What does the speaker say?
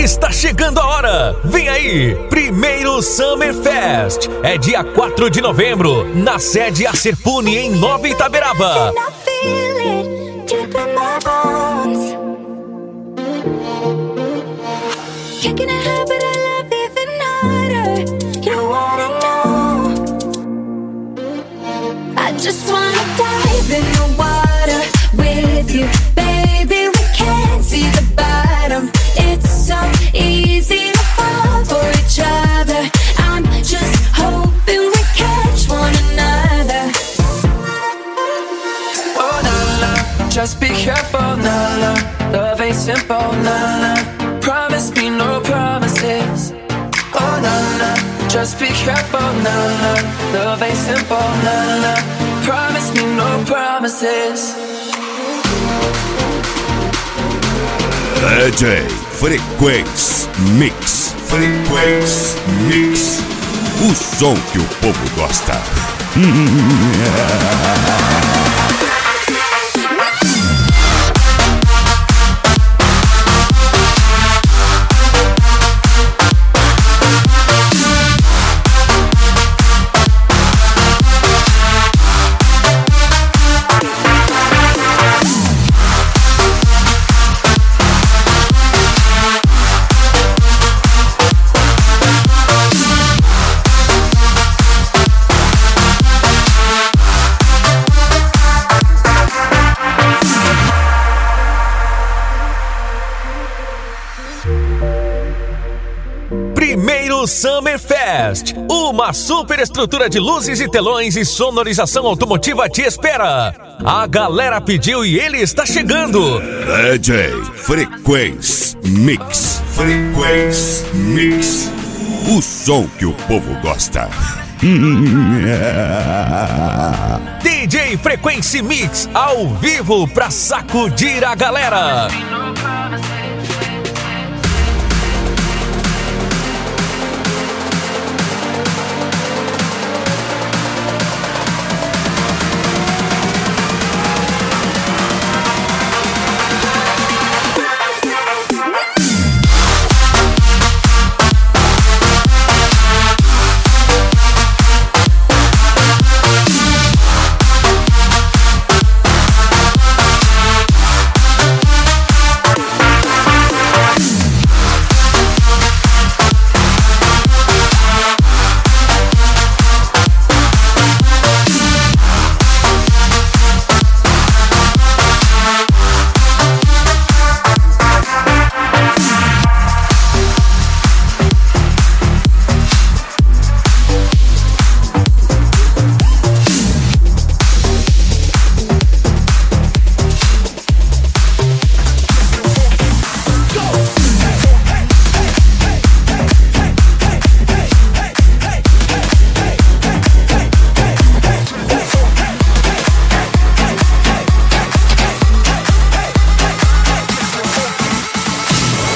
Está chegando a hora! Vem aí! Primeiro Summer Fest. É dia 4 de novembro, na sede Acerpune, em Nova Itaberaba. Just wanna dive in the water with you, baby. We can't see the bottom. It's so easy to fall for each other. I'm just hoping we catch one another. Oh na na, just be careful, na na. Love ain't simple, na na. Promise me no promises. Oh na na, just be careful, na na. Love ain't simple, na na. Promise me no promises. DJ Frequência Mix. Frequência Mix. O som que o povo gosta. Primeiro Summer Fest. Uma super estrutura de luzes e telões e sonorização automotiva te espera. A galera pediu e ele está chegando. DJ Frequência Mix. Frequência Mix. O som que o povo gosta. DJ Frequência Mix ao vivo pra sacudir a galera.